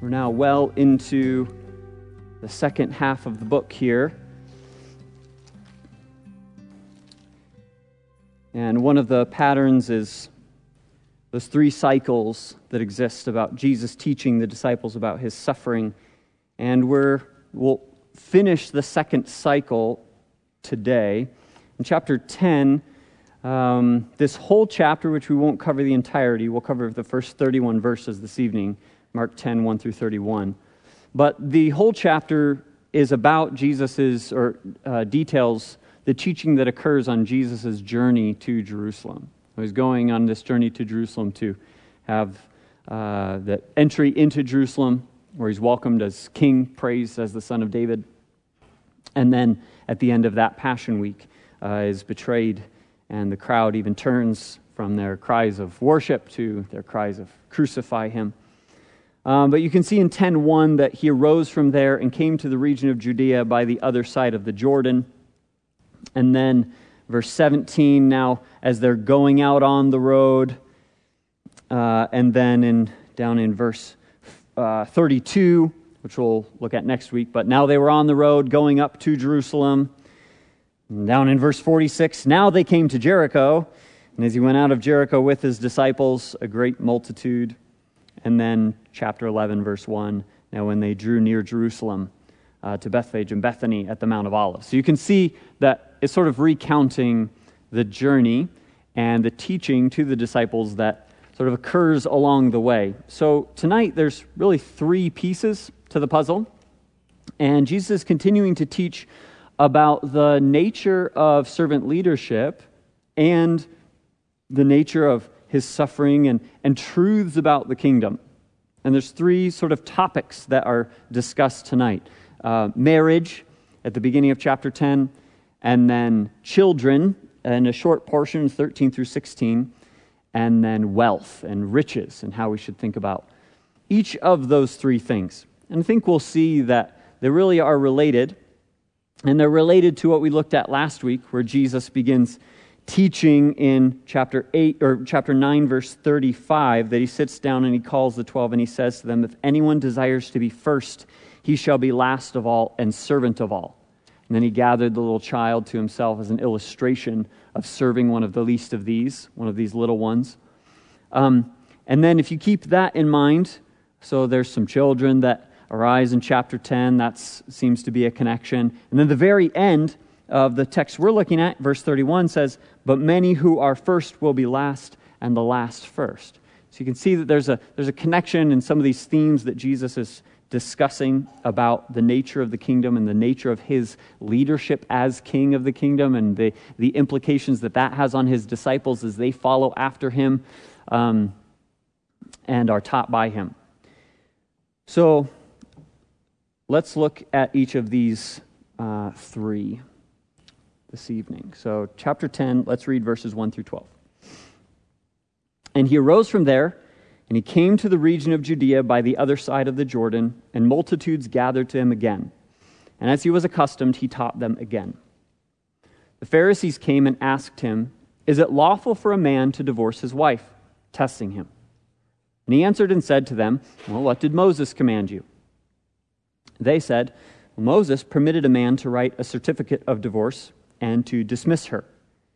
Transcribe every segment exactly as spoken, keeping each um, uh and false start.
We're now well into the second half of the book here. And one of the patterns is those three cycles that exist about Jesus teaching the disciples about his suffering. And we're, we'll finish the second cycle today. In chapter ten, um, this whole chapter, which we won't cover the entirety, we'll cover the first thirty-one verses this evening, Mark ten, one through thirty-one. But the whole chapter is about Jesus's, or uh, details the teaching that occurs on Jesus' journey to Jerusalem. He's going on this journey to Jerusalem to have uh, the entry into Jerusalem, where he's welcomed as king, praised as the son of David. And then at the end of that Passion Week, uh, is betrayed, and the crowd even turns from their cries of worship to their cries of crucify him. Um, but you can see in ten one that he arose from there and came to the region of Judea by the other side of the Jordan. And then verse seventeen, now as they're going out on the road, uh, and then in down in verse uh, thirty-two, which we'll look at next week, but now they were on the road going up to Jerusalem. And down in verse forty-six, now they came to Jericho, and as he went out of Jericho with his disciples, a great multitude. And then chapter eleven, verse one, now when they drew near Jerusalem uh, to Bethphage and Bethany at the Mount of Olives. So you can see that it's sort of recounting the journey and the teaching to the disciples that sort of occurs along the way. So tonight there's really three pieces to the puzzle, and Jesus is continuing to teach about the nature of servant leadership and the nature of his suffering and, and truths about the kingdom. And there's three sort of topics that are discussed tonight. Uh, marriage at the beginning of chapter ten, and then children in a short portion, thirteen through sixteen, and then wealth and riches and how we should think about each of those three things. And I think we'll see that they really are related, and they're related to what we looked at last week, where Jesus begins teaching in chapter eight or chapter nine, verse thirty-five, that he sits down and he calls the twelve and he says to them, "If anyone desires to be first, he shall be last of all and servant of all." And then he gathered the little child to himself as an illustration of serving one of the least of these, one of these little ones. Um, and then if you keep that in mind, so there's some children that arise in chapter ten, that seems to be a connection. And then the very end of the text we're looking at, verse thirty-one says, "But many who are first will be last, and the last first." So you can see that there's a there's a connection in some of these themes that Jesus is discussing about the nature of the kingdom and the nature of his leadership as king of the kingdom, and the, the implications that that has on his disciples as they follow after him um, and are taught by him. So let's look at each of these uh, three this evening. So chapter ten, let's read verses one through twelve. "And he arose from there, and he came to the region of Judea by the other side of the Jordan, and multitudes gathered to him again. And as he was accustomed, he taught them again. The Pharisees came and asked him, 'Is it lawful for a man to divorce his wife?' testing him. And he answered and said to them, 'Well, what did Moses command you?' They said, 'Well, Moses permitted a man to write a certificate of divorce and to dismiss her.'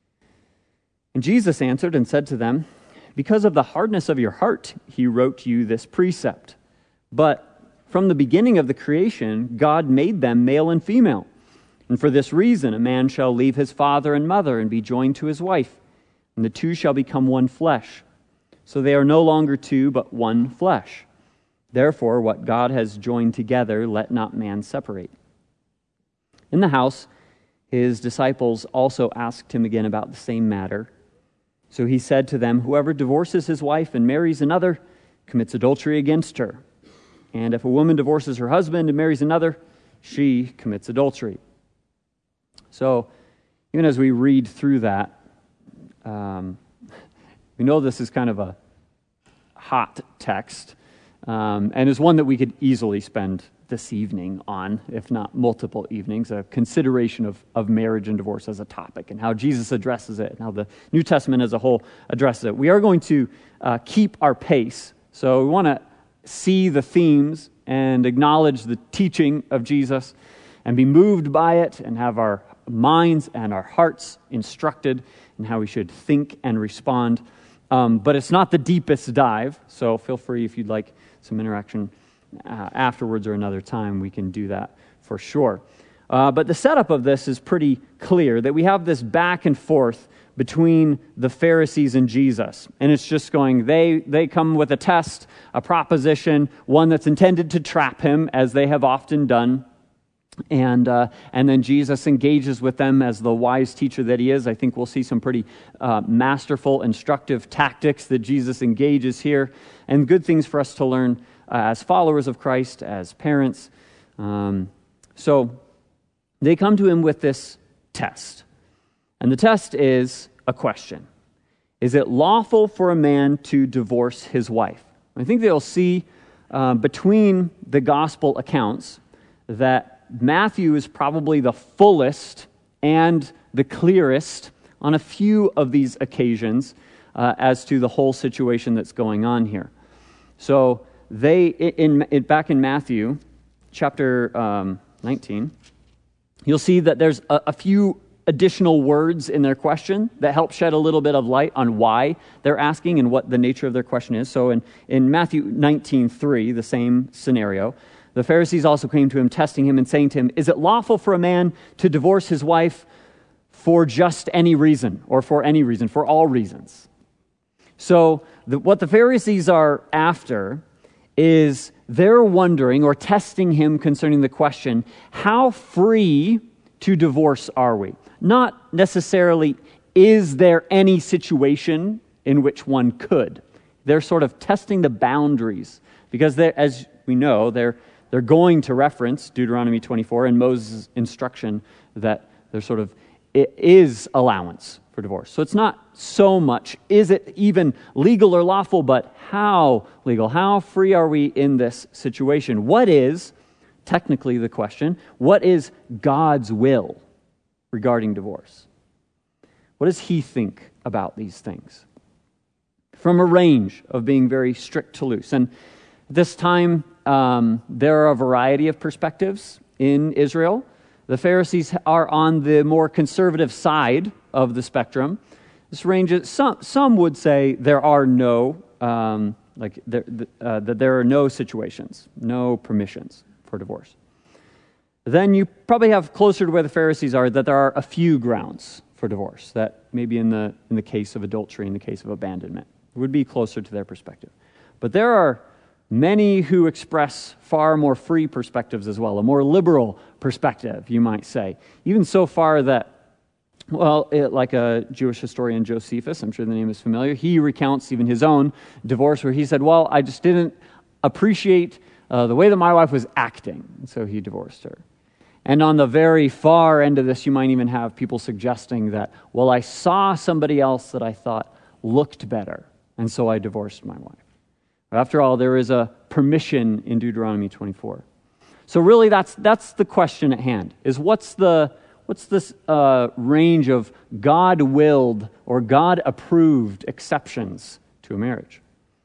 And Jesus answered and said to them, 'Because of the hardness of your heart, he wrote you this precept. But from the beginning of the creation, God made them male and female. And for this reason, a man shall leave his father and mother and be joined to his wife, and the two shall become one flesh. So they are no longer two, but one flesh. Therefore, what God has joined together, let not man separate.' In the house, his disciples also asked him again about the same matter. So he said to them, 'Whoever divorces his wife and marries another commits adultery against her. And if a woman divorces her husband and marries another, she commits adultery.'" So even as we read through that, um, we know this is kind of a hot text, um, and is one that we could easily spend this evening on, if not multiple evenings, a consideration of, of marriage and divorce as a topic and how Jesus addresses it and how the New Testament as a whole addresses it. We are going to uh, keep our pace, so we want to see the themes and acknowledge the teaching of Jesus and be moved by it and have our minds and our hearts instructed in how we should think and respond. Um, but it's not the deepest dive, so feel free if you'd like some interaction uh, afterwards or another time, we can do that for sure. Uh, but the setup of this is pretty clear, that we have this back and forth between the Pharisees and Jesus. And it's just going, they they come with a test, a proposition, one that's intended to trap him, as they have often done. And uh, and then Jesus engages with them as the wise teacher that he is. I think we'll see some pretty uh, masterful, instructive tactics that Jesus engages here, and good things for us to learn uh, as followers of Christ, as parents. Um, so they come to him with this test. And the test is a question. Is it lawful for a man to divorce his wife? I think they'll see uh, between the gospel accounts that Matthew is probably the fullest and the clearest on a few of these occasions uh, as to the whole situation that's going on here. So they, in, in back in Matthew chapter um, nineteen, you'll see that there's a, a few additional words in their question that help shed a little bit of light on why they're asking and what the nature of their question is. So in, in Matthew nineteen three, the same scenario, the Pharisees also came to him, testing him and saying to him, is it lawful for a man to divorce his wife for just any reason, or for any reason, for all reasons? So the, what the Pharisees are after is they're wondering or testing him concerning the question, how free to divorce are we? Not necessarily, is there any situation in which one could? They're sort of testing the boundaries, because as we know, they're They're going to reference Deuteronomy twenty-four and Moses' instruction that there sort of it is allowance for divorce. So it's not so much, is it even legal or lawful, but how legal? How free are we in this situation? What is, technically the question, what is God's will regarding divorce? What does he think about these things? From a range of being very strict to loose. And this time, Um, there are a variety of perspectives in Israel. The Pharisees are on the more conservative side of the spectrum. This ranges. Some some would say there are no um, like there, uh, that there are no situations, no permissions for divorce. Then you probably have closer to where the Pharisees are that there are a few grounds for divorce. That maybe in the in the case of adultery, in the case of abandonment, would be closer to their perspective. But there are many who express far more free perspectives as well, a more liberal perspective, you might say. Even so far that, well, it, like a Jewish historian, Josephus, I'm sure the name is familiar, he recounts even his own divorce where he said, well, I just didn't appreciate uh, the way that my wife was acting, and so he divorced her. And on the very far end of this, you might even have people suggesting that, well, I saw somebody else that I thought looked better, and so I divorced my wife. After all, there is a permission in Deuteronomy twenty-four. So really, that's that's the question at hand, is what's the what's this uh, range of God-willed or God-approved exceptions to a marriage?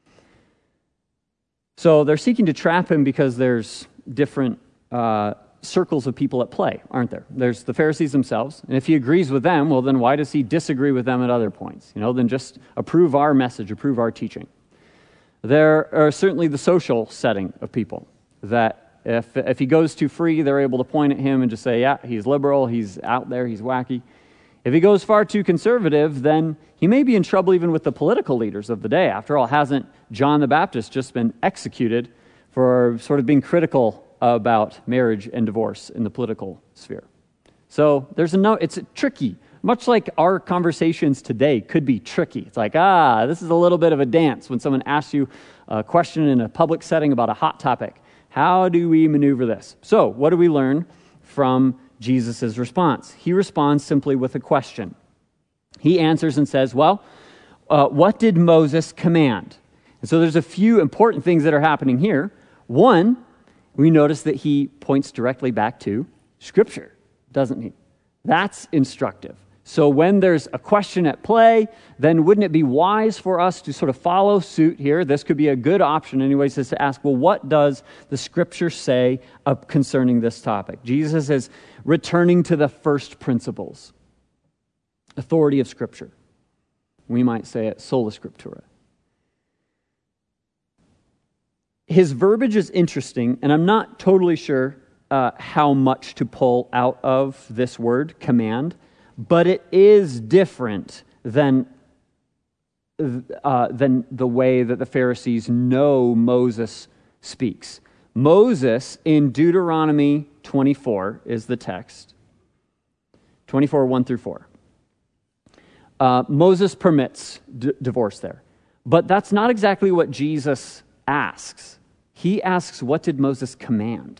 So they're seeking to trap him because there's different uh, circles of people at play, aren't there? There's the Pharisees themselves, and if he agrees with them, well, then why does he disagree with them at other points? You know, then just approve our message, approve our teaching. There are certainly the social setting of people, that if if he goes too free, they're able to point at him and just say, yeah, he's liberal, he's out there, he's wacky. If he goes far too conservative, then he may be in trouble even with the political leaders of the day. After all, hasn't John the Baptist just been executed for sort of being critical about marriage and divorce in the political sphere? So there's a no, it's tricky. Much like our conversations today could be tricky. It's like, ah, this is a little bit of a dance when someone asks you a question in a public setting about a hot topic. How do we maneuver this? So what do we learn from Jesus' response? He responds simply with a question. He answers and says, well, uh, what did Moses command? And so there's a few important things that are happening here. One, we notice that he points directly back to Scripture, doesn't he? That's instructive. So when there's a question at play, then wouldn't it be wise for us to sort of follow suit here? This could be a good option anyways, is to ask, well, what does the Scripture say of concerning this topic? Jesus is returning to the first principles. Authority of Scripture. We might say it sola scriptura. His verbiage is interesting, and I'm not totally sure uh, how much to pull out of this word, command, but it is different than, uh, than the way that the Pharisees know Moses speaks. Moses, in Deuteronomy twenty-four, is the text. twenty-four, one through four. Uh, Moses permits d- divorce there. But that's not exactly what Jesus asks. He asks, what did Moses command?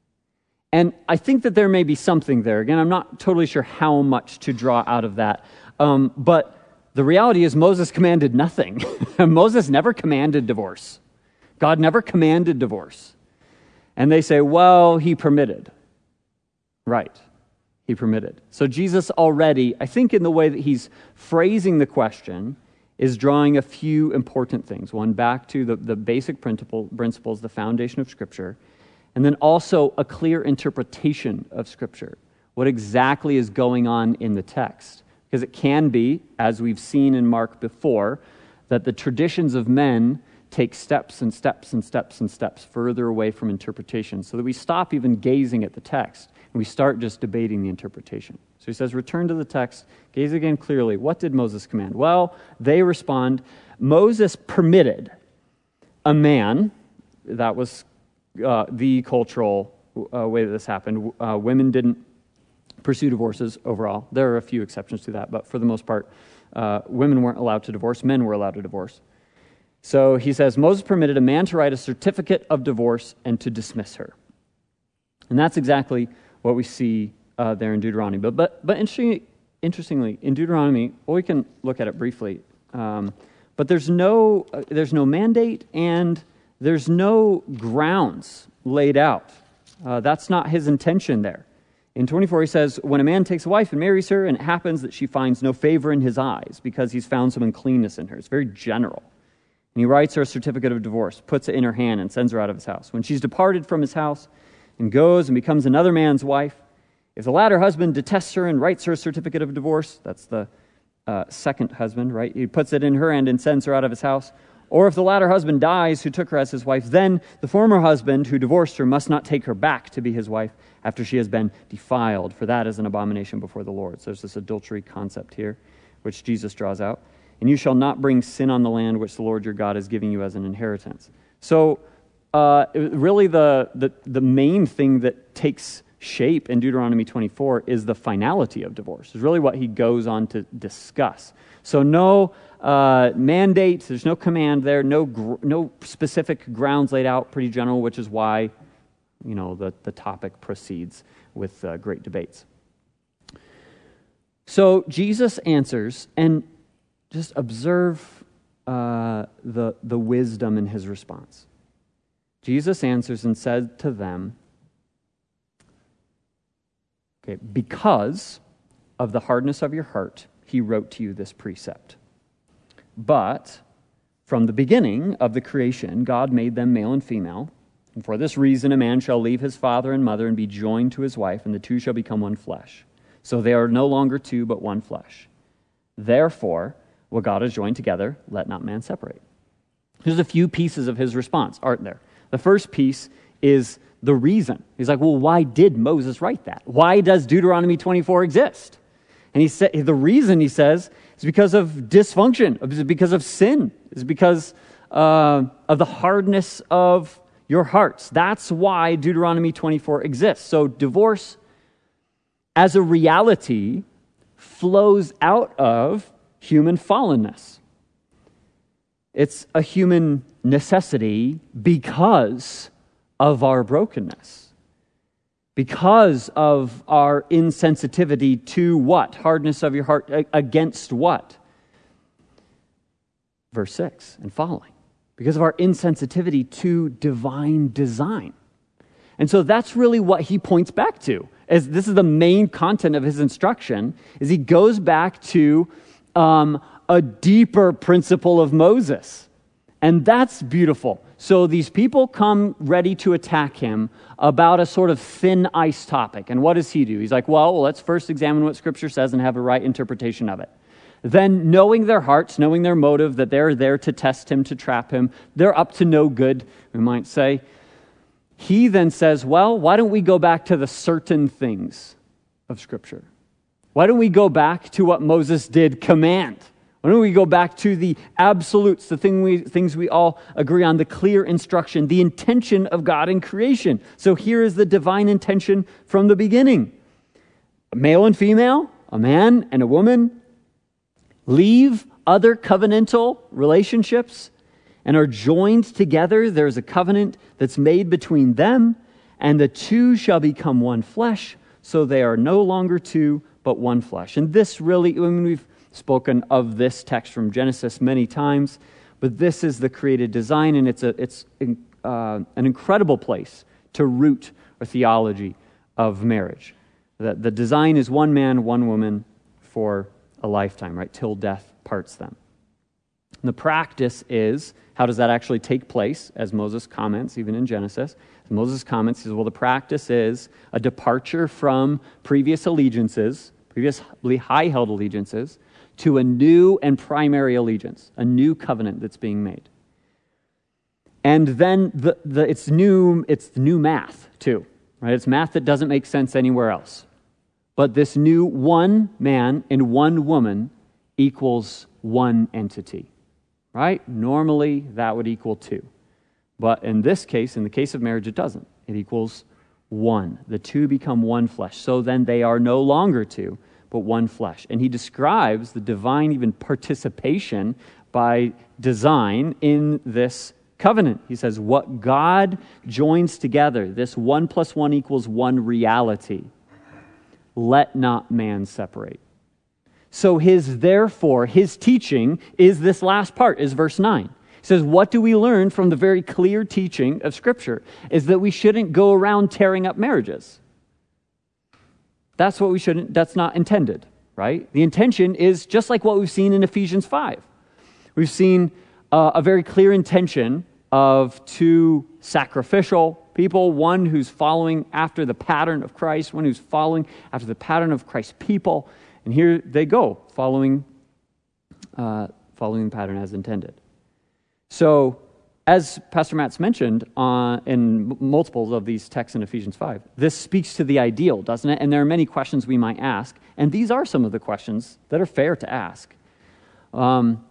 And I think that there may be something there. Again, I'm not totally sure how much to draw out of that. Um, but the reality is Moses commanded nothing. Moses never commanded divorce. God never commanded divorce. And they say, well, he permitted. Right. He permitted. So Jesus already, I think in the way that he's phrasing the question, is drawing a few important things. One, back to the, the basic principle, principles, the foundation of Scripture, and then also a clear interpretation of Scripture. What exactly is going on in the text? Because it can be, as we've seen in Mark before, that the traditions of men take steps and steps and steps and steps further away from interpretation, so that we stop even gazing at the text and we start just debating the interpretation. So he says, return to the text, gaze again clearly. What did Moses command? Well, they respond, Moses permitted a man, that was uh, the cultural uh, way that this happened. Uh, women didn't pursue divorces overall. There are a few exceptions to that, but for the most part, uh, women weren't allowed to divorce, men were allowed to divorce. So he says, Moses permitted a man to write a certificate of divorce and to dismiss her. And that's exactly what we see uh, there in Deuteronomy. But but, but interestingly, interestingly, in Deuteronomy, well, we can look at it briefly, um, but there's no uh, there's no mandate and there's no grounds laid out. Uh, that's not his intention there. In twenty-four, he says, when a man takes a wife and marries her, and it happens that she finds no favor in his eyes because he's found some uncleanness in her. It's very general. And he writes her a certificate of divorce, puts it in her hand, and sends her out of his house. When she's departed from his house and goes and becomes another man's wife, if the latter husband detests her and writes her a certificate of divorce, that's the uh, second husband, right? He puts it in her hand and sends her out of his house. Or if the latter husband dies who took her as his wife, then the former husband who divorced her must not take her back to be his wife after she has been defiled, for that is an abomination before the Lord. So there's this adultery concept here, which Jesus draws out. And you shall not bring sin on the land which the Lord your God is giving you as an inheritance. So uh, really the, the, the main thing that takes shape in Deuteronomy twenty-four is the finality of divorce. It's really what he goes on to discuss. So no uh, mandate, there's no command there, no gr- no specific grounds laid out, pretty general, which is why, you know, the, the topic proceeds with uh, great debates. So Jesus answers, and just observe uh, the, the wisdom in his response. Jesus answers and said to them, okay, because of the hardness of your heart, he wrote to you this precept. But from the beginning of the creation, God made them male and female. And for this reason, a man shall leave his father and mother and be joined to his wife, and the two shall become one flesh. So they are no longer two, but one flesh. Therefore, what God has joined together, let not man separate. There's a few pieces of his response, aren't there? The first piece is the reason. He's like, well, why did Moses write that? Why does Deuteronomy twenty-four exist? And he said the reason, he says, is because of dysfunction, is because of sin, is because uh, of the hardness of your hearts. That's why Deuteronomy twenty-four exists. So divorce as a reality flows out of human fallenness. It's a human necessity because of our brokenness, because of our insensitivity to what? Hardness of your heart against what? Verse six and following. Because of our insensitivity to divine design. And so that's really what he points back to. As this is the main content of his instruction, is he goes back to um, a deeper principle of Moses. And that's beautiful. So these people come ready to attack him about a sort of thin ice topic. And what does he do? He's like, well, let's first examine what Scripture says and have a right interpretation of it. Then, knowing their hearts, knowing their motive, that they're there to test him, to trap him, they're up to no good, we might say. He then says, well, why don't we go back to the certain things of Scripture? Why don't we go back to what Moses did command? Why don't we go back to the absolutes, the thing we, things we all agree on, the clear instruction, the intention of God in creation. So here is the divine intention from the beginning. A male and female, a man and a woman, leave other covenantal relationships and are joined together. There's a covenant that's made between them, and the two shall become one flesh, so they are no longer two, but one flesh. And this really, I mean, we've spoken of this text from Genesis many times, but this is the created design, and it's a it's uh, an incredible place to root a theology of marriage. That the design is one man, one woman for a lifetime, right? Till death parts them. And the practice is, how does that actually take place? As Moses comments, even in Genesis, as Moses comments, he says, well, the practice is a departure from previous allegiances, previously high-held allegiances, to a new and primary allegiance, a new covenant that's being made. And then the, the it's new, it's new math too, right? It's math that doesn't make sense anywhere else. But this new one man and one woman equals one entity, right? Normally that would equal two. But in this case, in the case of marriage, it doesn't. It equals one. The two become one flesh. So then they are no longer two, but one flesh. And he describes the divine even participation by design in this covenant. He says, what God joins together, this one plus one equals one reality, let not man separate. So his therefore, his teaching is this last part, is verse nine. He says, what do we learn from the very clear teaching of Scripture? Is that we shouldn't go around tearing up marriages. That's what we shouldn't, that's not intended, right? The intention is just like what we've seen in Ephesians five. We've seen uh, a very clear intention of two sacrificial people, one who's following after the pattern of Christ, one who's following after the pattern of Christ's people. And here they go, following, uh, following the pattern as intended. So, as Pastor Matt's mentioned uh, in multiples of these texts in Ephesians five, this speaks to the ideal, doesn't it? And there are many questions we might ask, and these are some of the questions that are fair to ask. Um,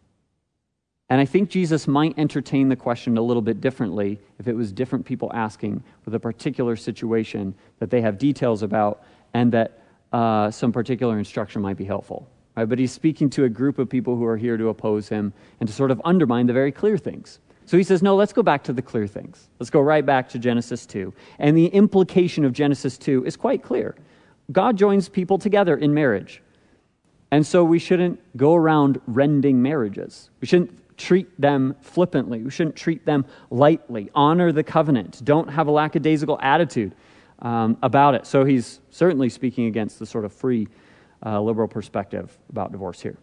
and I think Jesus might entertain the question a little bit differently if it was different people asking with a particular situation that they have details about and that uh, some particular instruction might be helpful. Right? But he's speaking to a group of people who are here to oppose him and to sort of undermine the very clear things. So he says, no, let's go back to the clear things. Let's go right back to Genesis two. And the implication of Genesis two is quite clear. God joins people together in marriage. And so we shouldn't go around rending marriages. We shouldn't treat them flippantly. We shouldn't treat them lightly. Honor the covenant. Don't have a lackadaisical attitude um, about it. So he's certainly speaking against the sort of free uh, liberal perspective about divorce here.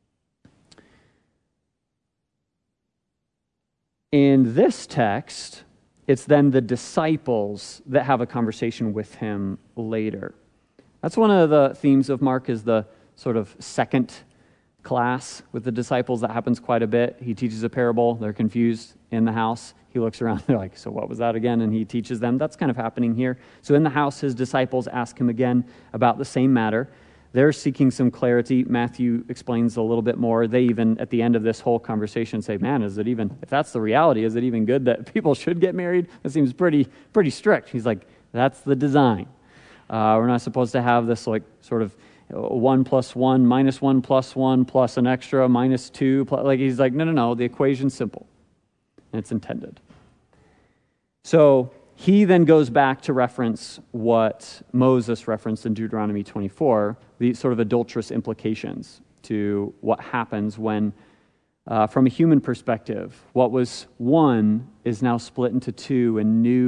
In this text, it's then the disciples that have a conversation with him later. That's one of the themes of Mark, is the sort of second class with the disciples. That happens quite a bit. He teaches a parable. They're confused in the house. He looks around. They're like, so what was that again? And he teaches them. That's kind of happening here. So in the house, his disciples ask him again about the same matter. They're seeking some clarity. Matthew explains a little bit more. They even, at the end of this whole conversation, say, man, is it even, if that's the reality, is it even good that people should get married? That seems pretty pretty strict. He's like, that's the design. Uh, we're not supposed to have this like sort of one plus one minus one plus one plus an extra minus two. Plus, like he's like, no, no, no, the equation's simple. And it's intended. So he then goes back to reference what Moses referenced in Deuteronomy twenty-four, the sort of adulterous implications to what happens when, uh, from a human perspective, what was one is now split into two, and new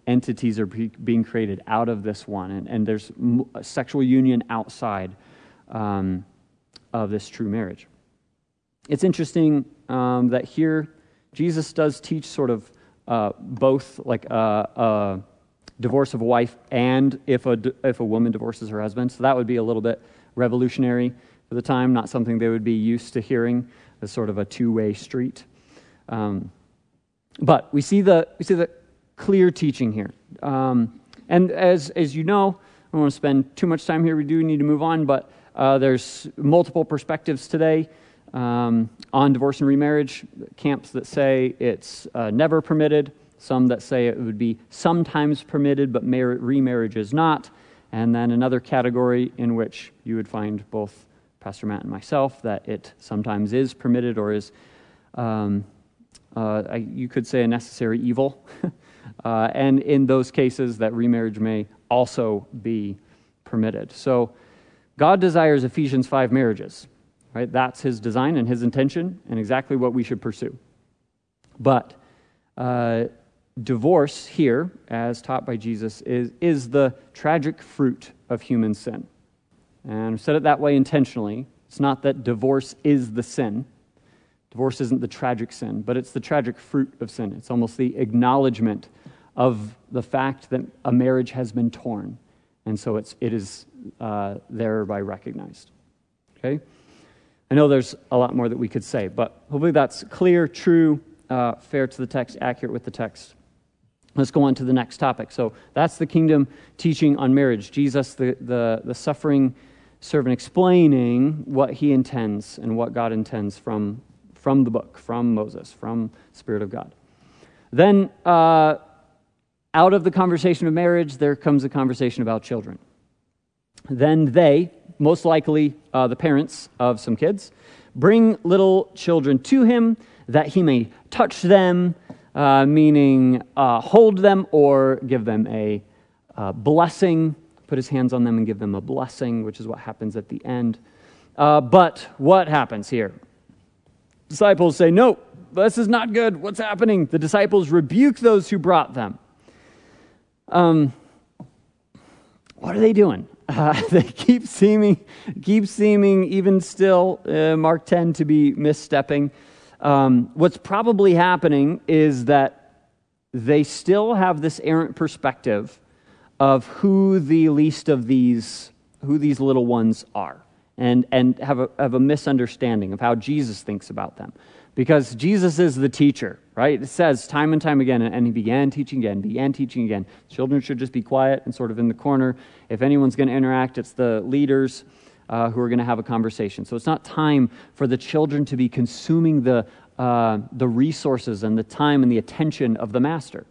entities are be, being created out of this one, and, and there's m- a sexual union outside um, of this true marriage. It's interesting um, that here Jesus does teach sort of uh, both, like a, a divorce of a wife and if a if a woman divorces her husband. So that would be a little bit revolutionary for the time, not something they would be used to hearing as sort of a two-way street. Um, but we see the we see the clear teaching here. Um, and as as you know, I don't want to spend too much time here. We do need to move on, but uh, there's multiple perspectives today um, on divorce and remarriage. Camps that say it's uh, never permitted, some that say it would be sometimes permitted, but mar- remarriage is not, and then another category in which you would find both Pastor Matt and myself, that it sometimes is permitted or is, um, uh, I, you could say, a necessary evil. uh, and in those cases, that remarriage may also be permitted. So God desires Ephesians five marriages, right? That's his design and his intention and exactly what we should pursue. But uh, divorce here, as taught by Jesus, is, is the tragic fruit of human sin. And I've said it that way intentionally. It's not that divorce is the sin. Divorce isn't the tragic sin, but it's the tragic fruit of sin. It's almost the acknowledgement of the fact that a marriage has been torn. And so it's, it is uh, thereby recognized. Okay? I know there's a lot more that we could say, but hopefully that's clear, true, uh, fair to the text, accurate with the text. Let's go on to the next topic. So that's the kingdom teaching on marriage. Jesus, the, the, the suffering servant, explaining what he intends and what God intends from, from the book, from Moses, from the Spirit of God. Then, uh, out of the conversation of marriage, there comes a conversation about children. Then they, most likely uh, the parents of some kids, bring little children to him that he may touch them, uh, meaning uh, hold them or give them a uh, blessing, put his hands on them and give them a blessing, which is what happens at the end. Uh, but what happens here? Disciples say, no, this is not good. What's happening? The disciples rebuke those who brought them. Um, what are they doing? Uh, they keep seeming, keep seeming even still, uh, Mark ten, to be misstepping. Um, what's probably happening is that they still have this errant perspective of who the least of these, who these little ones are, and and have a have a misunderstanding of how Jesus thinks about them. Because Jesus is the teacher, right? It says time and time again, and he began teaching again, began teaching again. Children should just be quiet and sort of in the corner. If anyone's going to interact, it's the leaders uh, who are going to have a conversation. So it's not time for the children to be consuming the uh, the resources and the time and the attention of the master.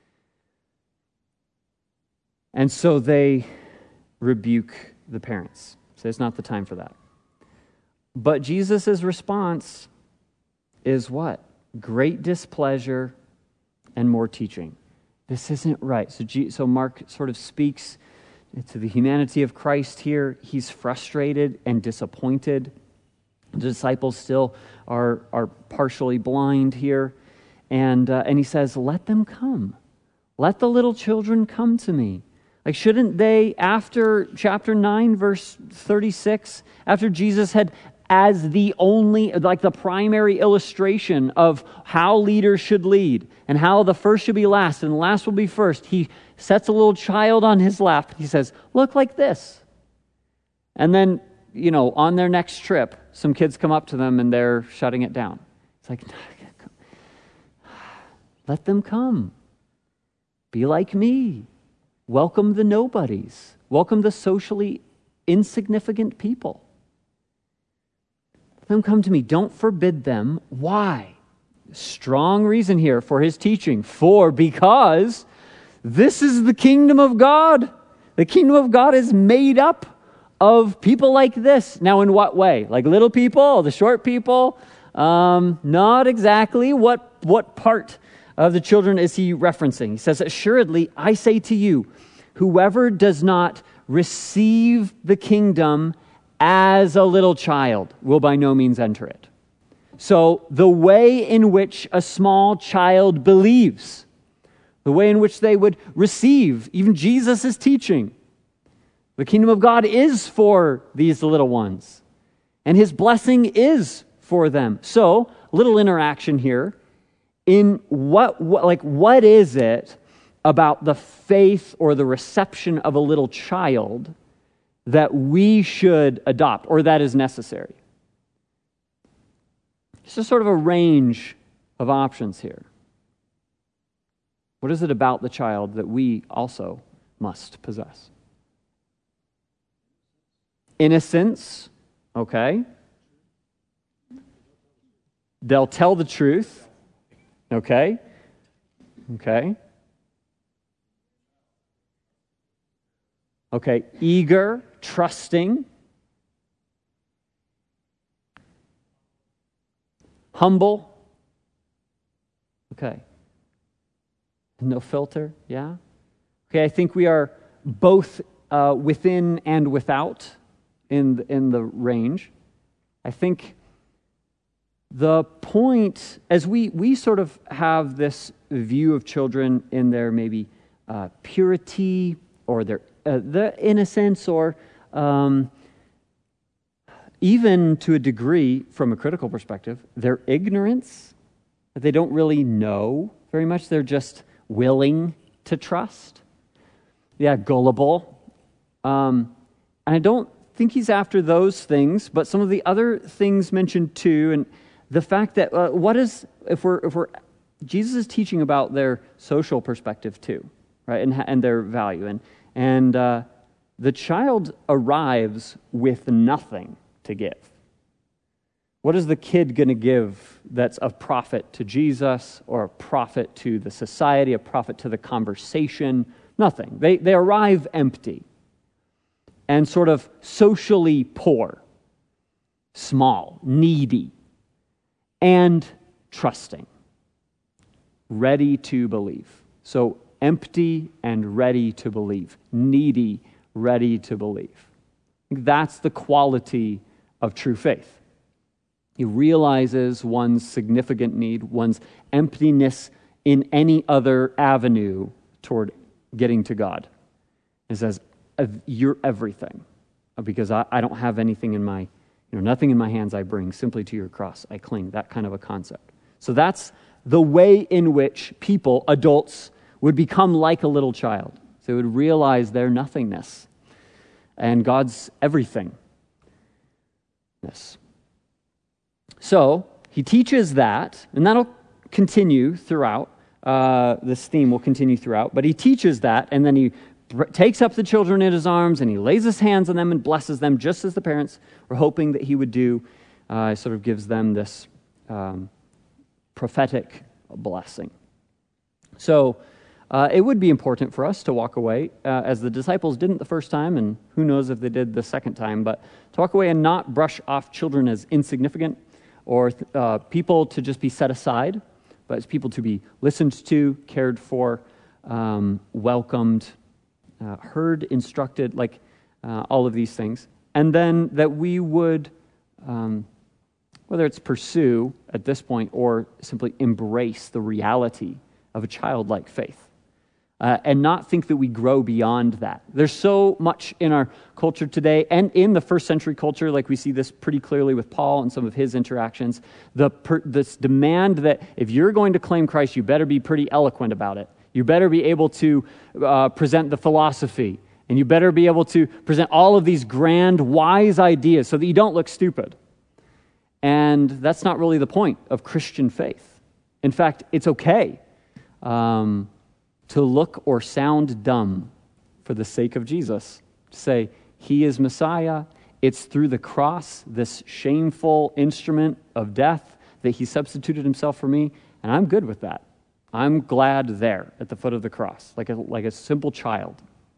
And so they rebuke the parents. Say it's not the time for that. But Jesus' response is what? Great displeasure and more teaching. This isn't right. So, G- so Mark sort of speaks to the humanity of Christ here. He's frustrated and disappointed. The disciples still are, are partially blind here. And, uh, and he says, let them come. Let the little children come to me. Like, shouldn't they, after chapter nine, verse thirty-six, after Jesus had, as the only, like the primary illustration of how leaders should lead and how the first should be last and the last will be first, he sets a little child on his lap. He says, look like this. And then, you know, on their next trip, some kids come up to them and they're shutting it down. It's like, let them come. Be like me. Welcome the nobodies. Welcome the socially insignificant people. Let them come to me. Don't forbid them. Why? Strong reason here for his teaching. For, because this is the kingdom of God. The kingdom of God is made up of people like this. Now, in what way? Like little people, the short people? Um, not exactly. What, what part of the children is he referencing? He says, assuredly, I say to you, whoever does not receive the kingdom as a little child will by no means enter it. So the way in which a small child believes the way in which they would receive even Jesus' teaching. The kingdom of God is for these little ones, and his blessing is for them. So, little interaction here. In what, what, like, what is it about the faith or the reception of a little child that we should adopt or that is necessary? It's just sort of a range of options here. What is it about the child that we also must possess? Innocence, okay. They'll tell the truth, okay. Okay. Okay, eager, trusting, humble, okay. No filter, yeah? Okay, I think we are both uh, within and without in the, in the range. I think the point, as we, we sort of have this view of children in their maybe uh, purity or their, uh, their innocence or um, even to a degree, from a critical perspective, their ignorance, that they don't really know very much. They're just willing to trust. Yeah, gullible. Um, and I don't think he's after those things, but some of the other things mentioned too, and the fact that uh, what is, if we're, if we're, Jesus is teaching about their social perspective too, right, and, and their value. And, and uh, the child arrives with nothing to give. What is the kid going to give that's a profit to Jesus or a profit to the society, a profit to the conversation? Nothing. They, they arrive empty and sort of socially poor, small, needy, and trusting, ready to believe. So empty and ready to believe, needy, ready to believe. That's the quality of true faith. He realizes one's significant need, one's emptiness in any other avenue toward getting to God. He says, you're everything, because I, I don't have anything in my, you know, nothing in my hands I bring, simply to your cross I cling, that kind of a concept. So that's the way in which people, adults, would become like a little child. So they would realize their nothingness and God's everything. Yes. So he teaches that, and that'll continue throughout. Uh, this theme will continue throughout, but he teaches that, and then he br- takes up the children in his arms, and he lays his hands on them and blesses them, just as the parents were hoping that he would do. Uh, he sort of gives them this um, prophetic blessing. So uh, it would be important for us to walk away, uh, as the disciples didn't the first time, and who knows if they did the second time, but to walk away and not brush off children as insignificant, or uh, people to just be set aside, but as people to be listened to, cared for, um, welcomed, uh, heard, instructed, like uh, all of these things. And then that we would, um, whether it's pursue at this point or simply embrace the reality of a childlike faith. Uh, and not think that we grow beyond that. There's so much in our culture today, and in the first century culture, like we see this pretty clearly with Paul and some of his interactions, the per, this demand that if you're going to claim Christ, you better be pretty eloquent about it. You better be able to uh, present the philosophy, and you better be able to present all of these grand, wise ideas so that you don't look stupid. And that's not really the point of Christian faith. In fact, it's okay Um, to look or sound dumb for the sake of Jesus. To say, he is Messiah. It's through the cross, this shameful instrument of death, that he substituted himself for me, and I'm good with that. I'm glad there at the foot of the cross, like a, like a simple child.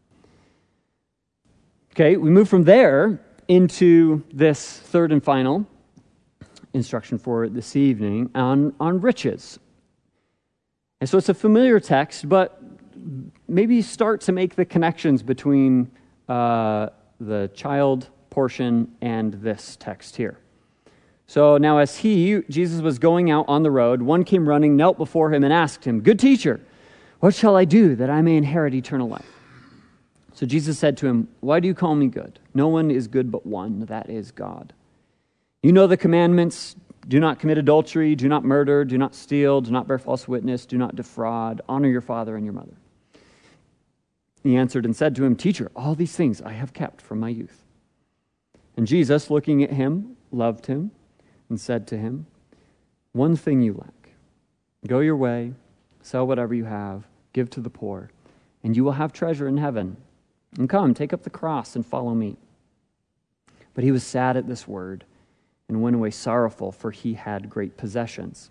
Okay, we move from there into this third and final instruction for this evening on, on riches. And so it's a familiar text, but maybe start to make the connections between uh, the child portion and this text here. So now as he, Jesus, was going out on the road, one came running, knelt before him, and asked him, "Good teacher, what shall I do that I may inherit eternal life? So Jesus said to him, why do you call me good? No one is good but one, that is God. You know the commandments: do not commit adultery, do not murder, do not steal, do not bear false witness, do not defraud, honor your father and your mother. He answered and said to him, Teacher, all these things I have kept from my youth. And Jesus, looking at him, loved him and said to him, one thing you lack. Go your way, sell whatever you have, give to the poor, and you will have treasure in heaven. And come, take up the cross and follow me. But he was sad at this word and went away sorrowful, for he had great possessions.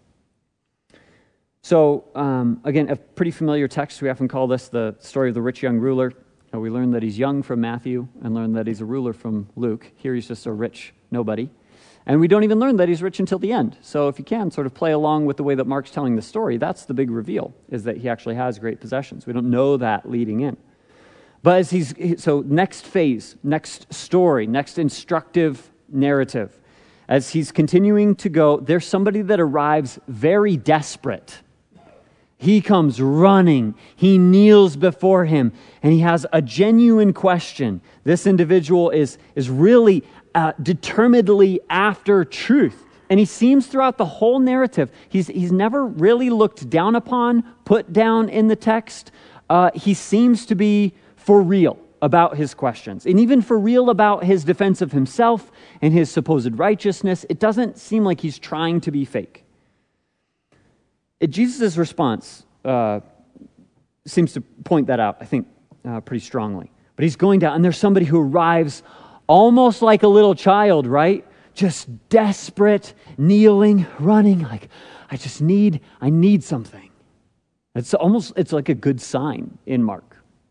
So, um, again, a pretty familiar text. We often call this the story of the rich young ruler. Uh, we learn that he's young from Matthew and learn that he's a ruler from Luke. Here he's just a rich nobody. And we don't even learn that he's rich until the end. So if you can sort of play along with the way that Mark's telling the story, that's the big reveal, is that he actually has great possessions. We don't know that leading in. But as he's, so next phase, next story, next instructive narrative, as he's continuing to go, there's somebody that arrives very desperate. He comes running, he kneels before him, and he has a genuine question. This individual is, is really uh, determinedly after truth. And he seems throughout the whole narrative, he's, he's never really looked down upon, put down in the text. Uh, he seems to be for real about his questions, and even for real about his defense of himself and his supposed righteousness. It doesn't seem like he's trying to be fake. It, Jesus' response uh, seems to point that out, I think, uh, pretty strongly. But he's going down, and there's somebody who arrives almost like a little child, right? Just desperate, kneeling, running, like, I just need, I need something. It's almost, it's like a good sign in Mark.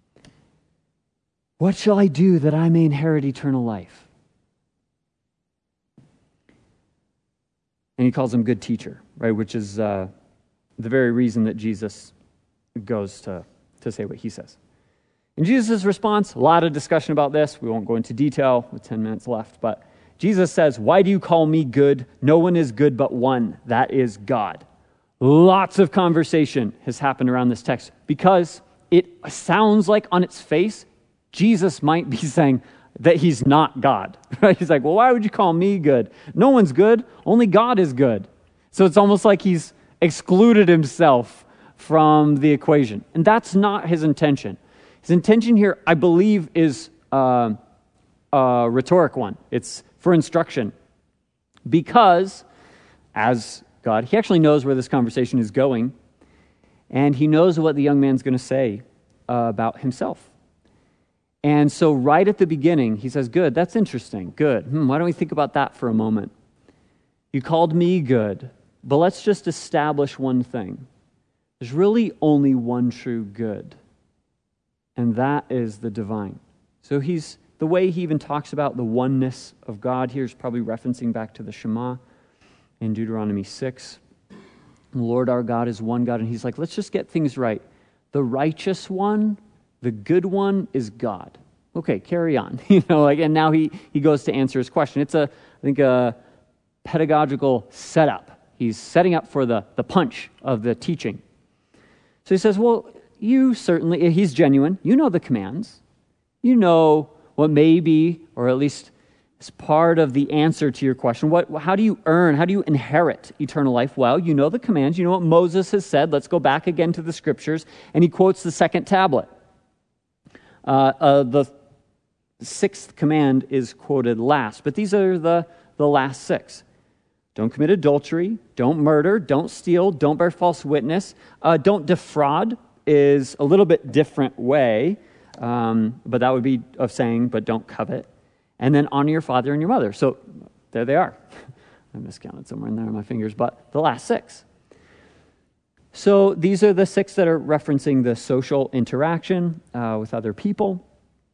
What shall I do that I may inherit eternal life? And he calls him good teacher, right? Which is uh, the very reason that Jesus goes to, to say what he says. In Jesus' response, a lot of discussion about this. We won't go into detail with ten minutes left, but Jesus says, why do you call me good? No one is good but one, that is God. Lots of conversation has happened around this text because it sounds like on its face, Jesus might be saying that he's not God. Right? He's like, well, why would you call me good? No one's good. Only God is good. So it's almost like he's excluded himself from the equation. And that's not his intention. His intention here, I believe, is uh, a rhetoric one. It's for instruction. Because, as God, he actually knows where this conversation is going. And he knows what the young man's going to say uh, about himself. And so right at the beginning, he says, good, that's interesting, good. Hmm, why don't we think about that for a moment? You called me good, but let's just establish one thing. There's really only one true good, and that is the divine. So he's, the way he even talks about the oneness of God here is probably referencing back to the Shema in Deuteronomy six. The Lord our God is one God, and he's like, let's just get things right. The righteous one, the good one is God. Okay, carry on. You know, like, and now he, he goes to answer his question. It's a, I think, a pedagogical setup. He's setting up for the, the punch of the teaching. So he says, well, you certainly, he's genuine. You know the commands. You know what may be, or at least as part of the answer to your question. What? How do you earn, how do you inherit eternal life? Well, you know the commands. You know what Moses has said. Let's go back again to the scriptures. And he quotes the second tablet. Uh, uh, the sixth command is quoted last, but these are the, the last six. Don't commit adultery, don't murder, don't steal, don't bear false witness, uh, don't defraud is a little bit different way, um, but that would be of saying, but don't covet. And then honor your father and your mother. So there they are. I miscounted somewhere in there on my fingers, but the last six. So these are the six that are referencing the social interaction uh, with other people.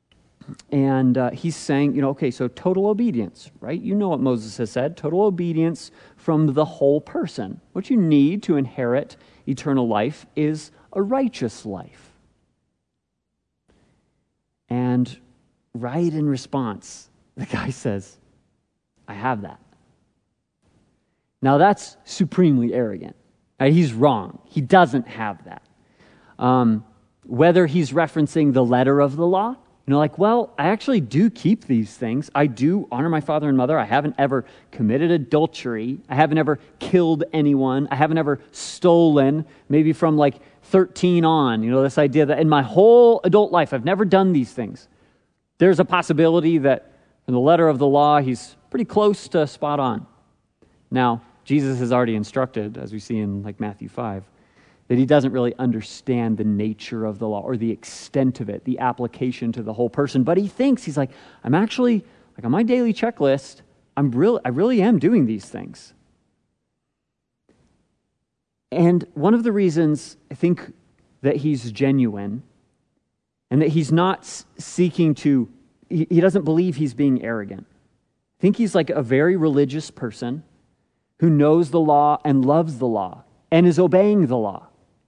And uh, he's saying, you know, okay, so total obedience, right? You know what Moses has said, total obedience from the whole person. What you need to inherit eternal life is a righteous life. And right in response, the guy says, I have that. Now that's supremely arrogant. He's wrong. He doesn't have that. Um, whether he's referencing the letter of the law, you know, like, well, I actually do keep these things. I do honor my father and mother. I haven't ever committed adultery. I haven't ever killed anyone. I haven't ever stolen, maybe from like thirteen on, you know, this idea that in my whole adult life, I've never done these things. There's a possibility that in the letter of the law, he's pretty close to spot on. Now, Jesus has already instructed, as we see in like Matthew five, that he doesn't really understand the nature of the law or the extent of it, the application to the whole person. But he thinks, he's like, I'm actually, like on my daily checklist, I'm really, I really am doing these things. And one of the reasons I think that he's genuine and that he's not seeking to, he, he doesn't believe he's being arrogant. I think he's like a very religious person who knows the law and loves the law and is obeying the law.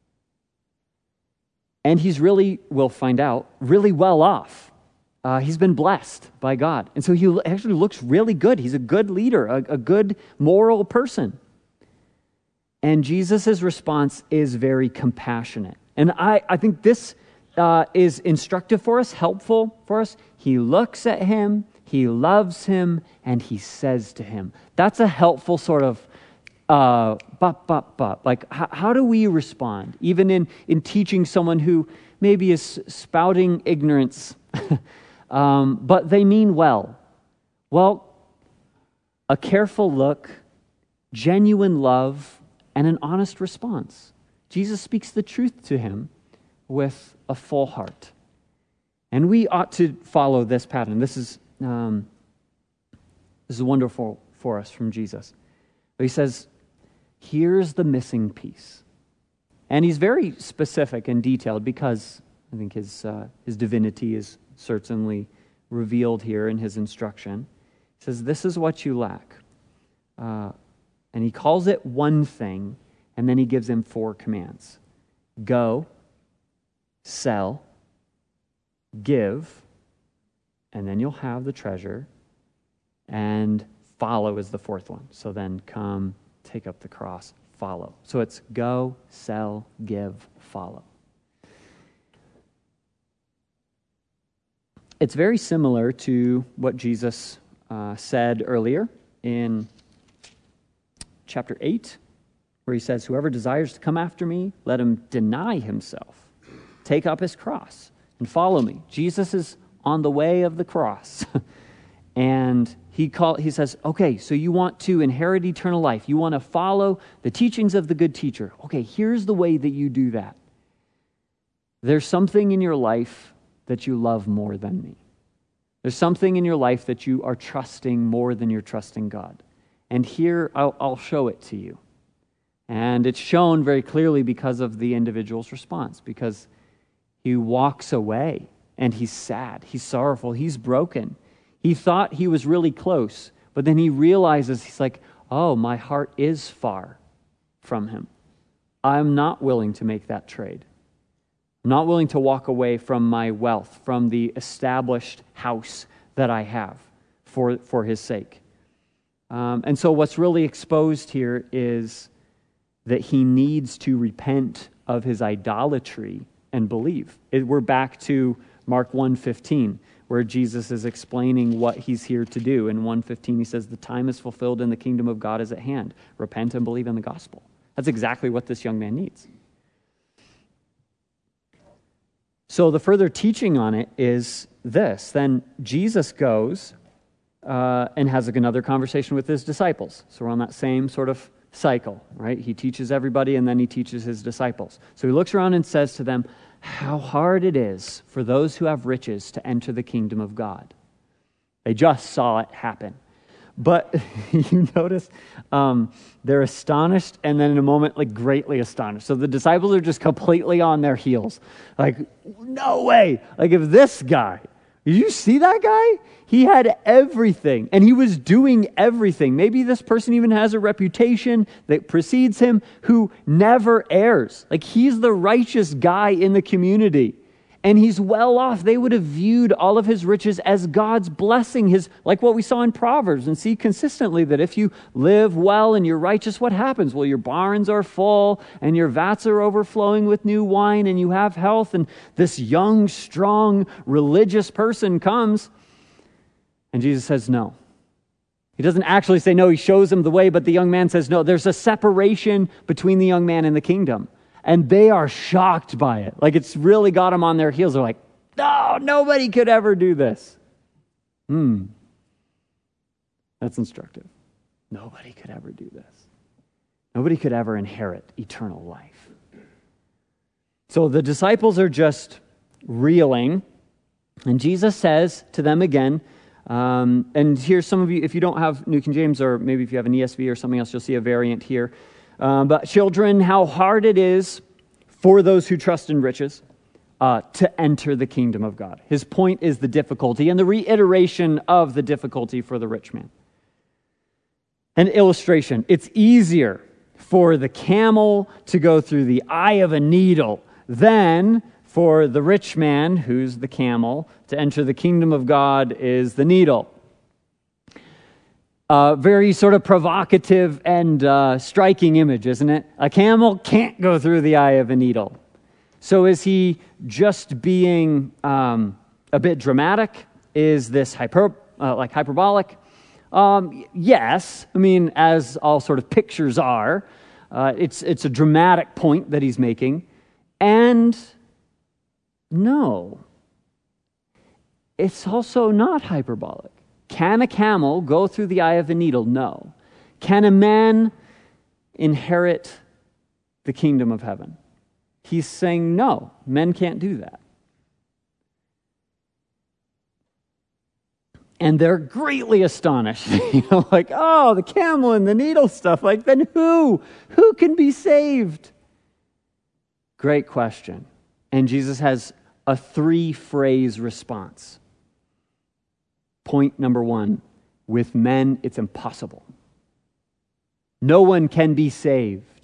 And he's really, we'll find out, really well off. Uh, he's been blessed by God. And so he actually looks really good. He's a good leader, a, a good moral person. And Jesus' response is very compassionate. And I, I think this uh, is instructive for us, helpful for us. He looks at him, he loves him, and he says to him. That's a helpful sort of Uh, but, but, but, like, how, how do we respond? Even in, in teaching someone who maybe is spouting ignorance, um, but they mean well. Well, a careful look, genuine love, and an honest response. Jesus speaks the truth to him with a full heart. And we ought to follow this pattern. This is, um, this is wonderful for us from Jesus. He says, here's the missing piece. And he's very specific and detailed because I think his uh, his divinity is certainly revealed here in his instruction. He says, this is what you lack. Uh, and he calls it one thing, and then he gives him four commands. Go, sell, give, and then you'll have the treasure, and follow is the fourth one. So then come, take up the cross, follow. So it's go, sell, give, follow. It's very similar to what Jesus uh, said earlier in chapter eight, where he says, whoever desires to come after me, let him deny himself, take up his cross, and follow me. Jesus is on the way of the cross. And he call, he says, okay, so you want to inherit eternal life. You want to follow the teachings of the good teacher. Okay, here's the way that you do that. There's something in your life that you love more than me. There's something in your life that you are trusting more than you're trusting God. And here, I'll, I'll show it to you. And it's shown very clearly because of the individual's response, because he walks away and he's sad, he's sorrowful, he's broken. He thought he was really close, but then he realizes, he's like, oh, my heart is far from him. I'm not willing to make that trade. I'm not willing to walk away from my wealth, from the established house that I have for, for his sake. Um, and so what's really exposed here is that he needs to repent of his idolatry and believe. It, we're back to Mark one fifteen. Where Jesus is explaining what he's here to do. In one fifteen, he says, the time is fulfilled and the kingdom of God is at hand. Repent and believe in the gospel. That's exactly what this young man needs. So the further teaching on it is this. Then Jesus goes uh, and has another conversation with his disciples. So we're on that same sort of cycle, right? He teaches everybody and then he teaches his disciples. So he looks around and says to them, how hard it is for those who have riches to enter the kingdom of God. They just saw it happen. But you notice um, they're astonished and then in a moment, like greatly astonished. So the disciples are just completely on their heels. Like, no way. Like if this guy, did you see that guy? He had everything and he was doing everything. Maybe this person even has a reputation that precedes him who never errs. Like he's the righteous guy in the community. and he's well off. They would have viewed all of his riches as God's blessing, his like what we saw in Proverbs and see consistently that if you live well and you're righteous, what happens? Well, your barns are full and your vats are overflowing with new wine and you have health, and this young, strong, religious person comes, and Jesus says no. He doesn't actually say no, he shows him the way, but the young man says no. There's a separation between the young man and the kingdom. And they are shocked by it. Like it's really got them on their heels. They're like, no, nobody could ever do this. Hmm. That's instructive. Nobody could ever do this. Nobody could ever inherit eternal life. So the disciples are just reeling. And Jesus says to them again, um, and here's some of you, if you don't have New King James, or maybe if you have an E S V or something else, you'll see a variant here. Uh, but children, how hard it is for those who trust in riches uh, to enter the kingdom of God. His point is the difficulty and the reiteration of the difficulty for the rich man. An illustration. It's easier for the camel to go through the eye of a needle than for the rich man, who's the camel, to enter the kingdom of God is the needle. Uh, very sort of provocative and uh, striking image, isn't it? A camel can't go through the eye of a needle. So is he just being um, a bit dramatic? Is this hyper, uh, like hyperbolic? Um, yes. I mean, as all sort of pictures are, uh, it's it's a dramatic point that he's making. And no, it's also not hyperbolic. Can a camel go through the eye of a needle? No. Can a man inherit the kingdom of heaven? He's saying no, men can't do that. And they're greatly astonished. You know, like, oh, the camel and the needle stuff. Like, then who? Who can be saved? Great question. And Jesus has a three-phrase response. Point number one, with men, it's impossible. No one can be saved,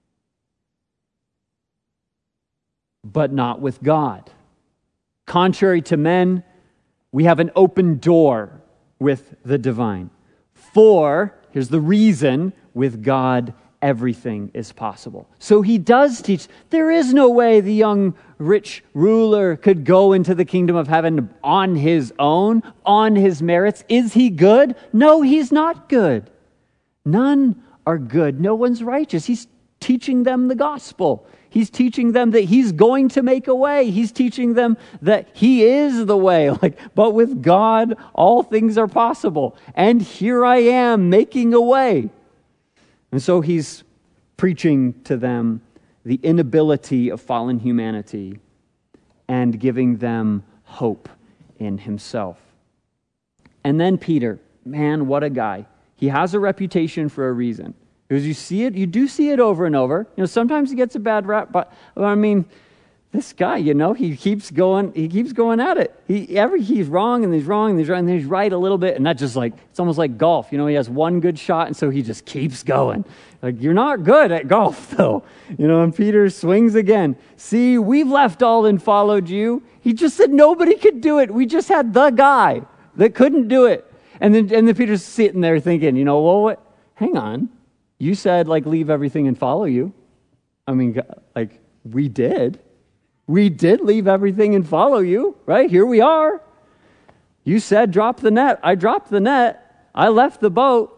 but not with God. Contrary to men, we have an open door with the divine. For, here's the reason, with God, everything is possible. So he does teach, there is no way the young rich ruler could go into the kingdom of heaven on his own, on his merits. Is he good? No, he's not good. None are good. No one's righteous. He's teaching them the gospel. He's teaching them that he's going to make a way. He's teaching them that he is the way. Like, but with God, all things are possible. And here I am making a way. And so he's preaching to them the inability of fallen humanity and giving them hope in himself. And then Peter, man, what a guy. He has a reputation for a reason. Because you see it, you do see it over and over. You know, sometimes he gets a bad rap, but I mean, this guy, you know, he keeps going, he keeps going at it. He every he's wrong and he's wrong and he's right and then he's right a little bit, and not just like it's almost like golf. You know, he has one good shot and so he just keeps going. Like, you're not good at golf though. You know, and Peter swings again. See, we've left all and followed you. He just said nobody could do it. We just had the guy that couldn't do it. And then and then Peter's sitting there thinking, you know, well, what? Hang on. You said like leave everything and follow you. I mean, like we did. We did leave everything and follow you, right? Here we are. You said drop the net. I dropped the net. I left the boat.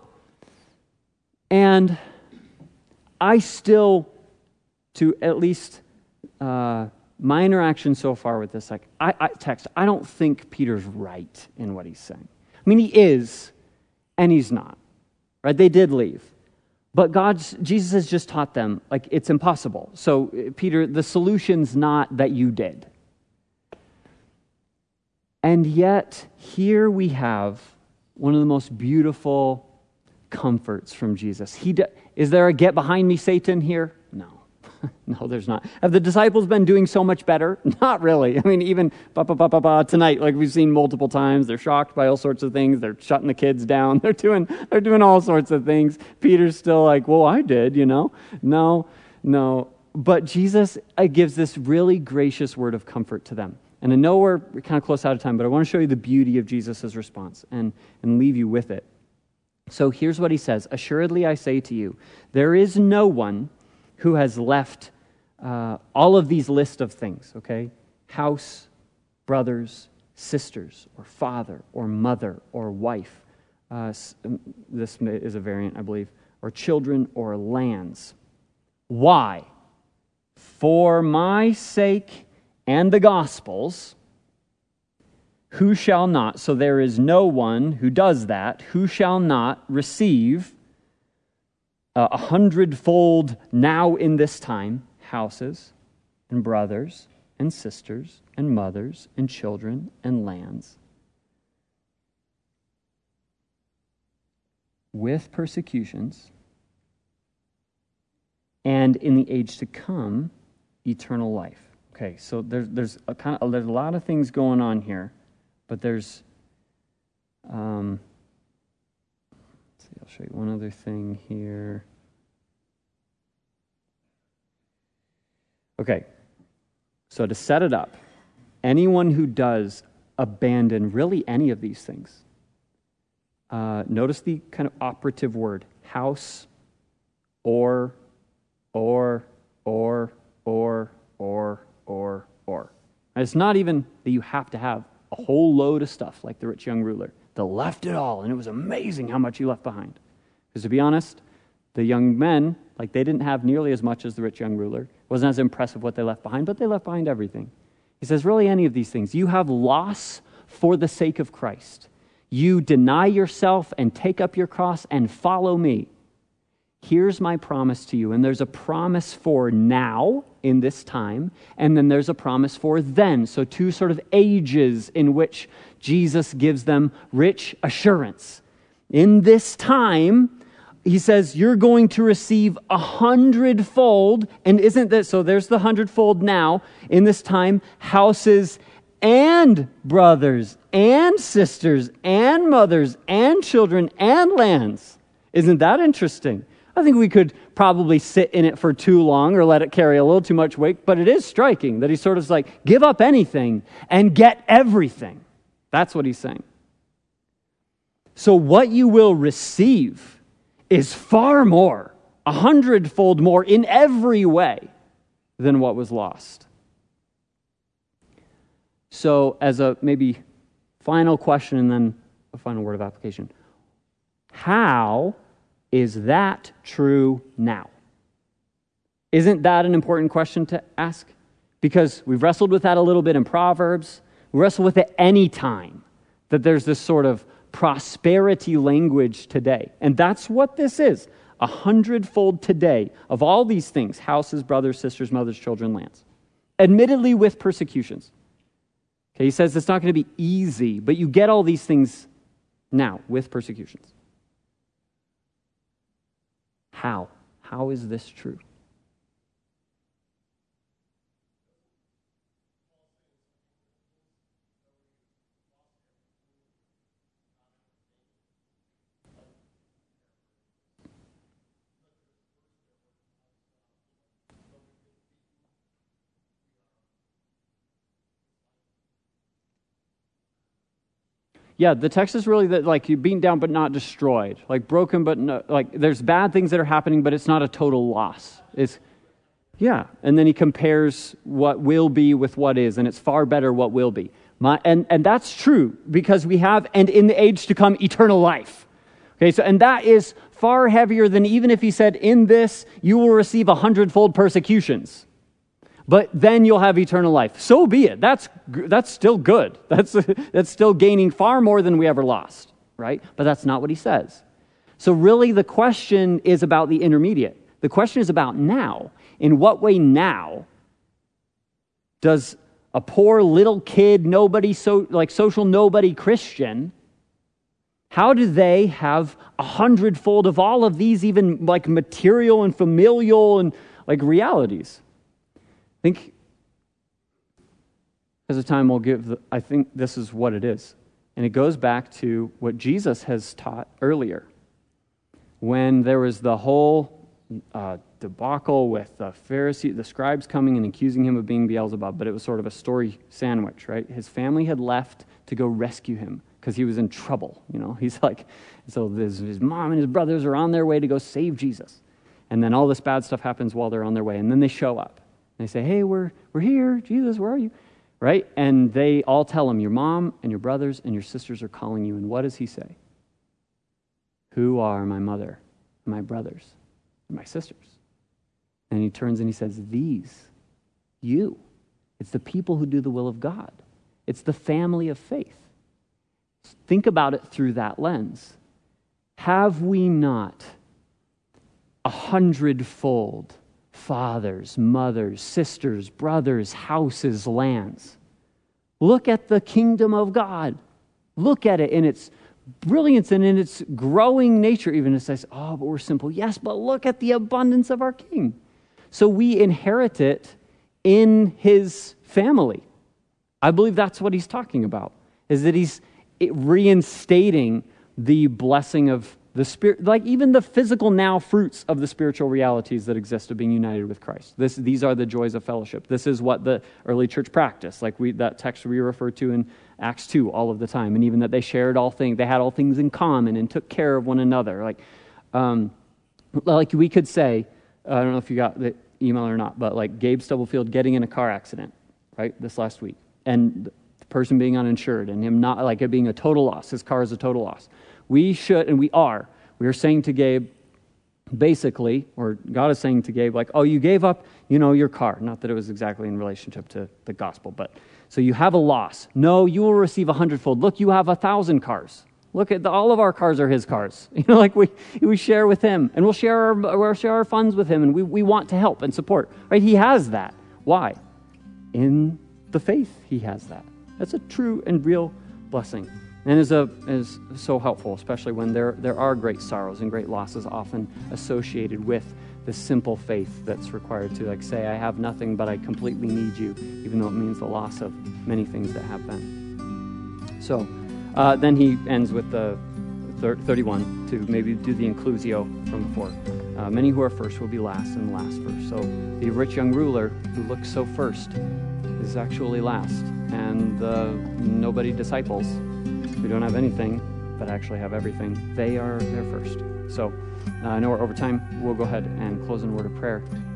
And I still, to at least uh, my interaction so far with this, like I, I text, I don't think Peter's right in what he's saying. I mean, he is, and he's not, right? They did leave. But God's, Jesus has just taught them, like, it's impossible. So, Peter, the solution's not that you did. And yet, here we have one of the most beautiful comforts from Jesus. He do, is there a get behind me, Satan here? No. No, there's not. Have the disciples been doing so much better? Not really. I mean, even ba, ba, ba, ba, ba, tonight, like we've seen multiple times, they're shocked by all sorts of things. They're shutting the kids down. They're doing they're doing all sorts of things. Peter's still like, well, I did, you know. No, no. but Jesus uh, gives this really gracious word of comfort to them. And I know we're kind of close out of time, but I want to show you the beauty of Jesus' response and, and leave you with it. So here's what he says. Assuredly I say to you, there is no one who has left uh, all of these list of things, okay? House, brothers, sisters, or father, or mother, or wife. Uh, this is a variant, I believe. Or children, or lands. Why? For my sake and the gospel's, who shall not, so there is no one who does that, who shall not receive uh, a hundredfold now in this time, houses and brothers and sisters and mothers and children and lands, with persecutions, and in the age to come, eternal life. Okay, so there's there's a kind of there's a lot of things going on here, but there's um. Let's see, I'll show you one other thing here. Okay, so to set it up, anyone who does abandon really any of these things, uh, notice the kind of operative word: house, or, or, or, or, or. Or, or. And it's not even that you have to have a whole load of stuff like the rich young ruler. They left it all, and it was amazing how much he left behind. Because to be honest, the young men, like they didn't have nearly as much as the rich young ruler. It wasn't as impressive what they left behind, but they left behind everything. He says, really any of these things. You have loss for the sake of Christ. You deny yourself and take up your cross and follow me. Here's my promise to you. And there's a promise for now in this time, and then there's a promise for then. So two sort of ages in which Jesus gives them rich assurance. In this time, he says, you're going to receive a hundredfold. And isn't that, so there's the hundredfold now. In this time, houses and brothers and sisters and mothers and children and lands. Isn't that interesting? I think we could probably sit in it for too long or let it carry a little too much weight, but it is striking that he sort of is like, give up anything and get everything. That's what he's saying. So what you will receive is far more, a hundredfold more in every way than what was lost. So as a maybe final question and then a final word of application, how is that true now? Isn't that an important question to ask? Because we've wrestled with that a little bit in Proverbs. We wrestle with it any time that there's this sort of prosperity language today. And that's what this is. A hundredfold today of all these things: houses, brothers, sisters, mothers, children, lands. Admittedly with persecutions. Okay, he says it's not going to be easy, but you get all these things now with persecutions. How? How is this true? Yeah, the text is really that, like, you're beaten down but not destroyed, like broken but no, like there's bad things that are happening, but it's not a total loss. It's yeah, and then he compares what will be with what is, and it's far better what will be. My, and and that's true because we have and in the age to come eternal life. Okay, so and that is far heavier than even if he said in this you will receive a hundredfold persecutions. But then you'll have eternal life. So be it. That's that's still good. That's that's still gaining far more than we ever lost, right? But that's not what he says. So really the question is about the intermediate. The question is about now. In what way now does a poor little kid, nobody, so like social nobody Christian, how do they have a hundredfold of all of these even like material and familial and like realities? I think as a time we'll give, the, I think this is what it is. And it goes back to what Jesus has taught earlier. When there was the whole uh, debacle with the Pharisee, the scribes coming and accusing him of being Beelzebub, but it was sort of a story sandwich, right? His family had left to go rescue him because he was in trouble, you know. He's like, so his, his mom and his brothers are on their way to go save Jesus. And then all this bad stuff happens while they're on their way. And then they show up. And they say, hey, we're we're here. Jesus, where are you? Right? And they all tell him, your mom and your brothers and your sisters are calling you. And what does he say? Who are my mother, my brothers, and my sisters? And he turns and he says, these, you. It's the people who do the will of God. It's the family of faith. Think about it through that lens. Have we not a hundredfold fathers, mothers, sisters, brothers, houses, lands? Look at the kingdom of God. Look at it in its brilliance and in its growing nature. Even as I say, oh, but we're simple. Yes, but look at the abundance of our King. So we inherit it in his family. I believe that's what he's talking about, is that he's reinstating the blessing of the Spirit, like even the physical now fruits of the spiritual realities that exist of being united with Christ. This, these are the joys of fellowship. This is what the early church practiced, like we that text we refer to in Acts two all of the time, and even that they shared all things, they had all things in common and took care of one another. Like, um, like we could say, I don't know if you got the email or not, but like Gabe Stubblefield getting in a car accident, right, this last week, and the person being uninsured, and him not, like it being a total loss. His car is a total loss. We should, and we are, we are saying to Gabe, basically, or God is saying to Gabe, like, oh, you gave up, you know, your car. Not that it was exactly in relationship to the gospel, but so you have a loss. No, you will receive a hundredfold. Look, you have a thousand cars. Look at the, all of our cars are his cars. You know, like we we share with him, and we'll share our we'll share our funds with him, and we we want to help and support. Right? He has that. Why? In the faith, he has that. That's a true and real blessing. And is a is so helpful, especially when there there are great sorrows and great losses often associated with the simple faith that's required to like say, I have nothing, but I completely need you, even though it means the loss of many things that have been. So uh, then he ends with the thirty-one to maybe do the inclusio from before. Uh, many who are first will be last, and last first. So the rich young ruler who looks so first is actually last, and uh, nobody disciples who don't have anything but actually have everything. They are there first. So uh, I know we're over time. We'll go ahead and close in a word of prayer.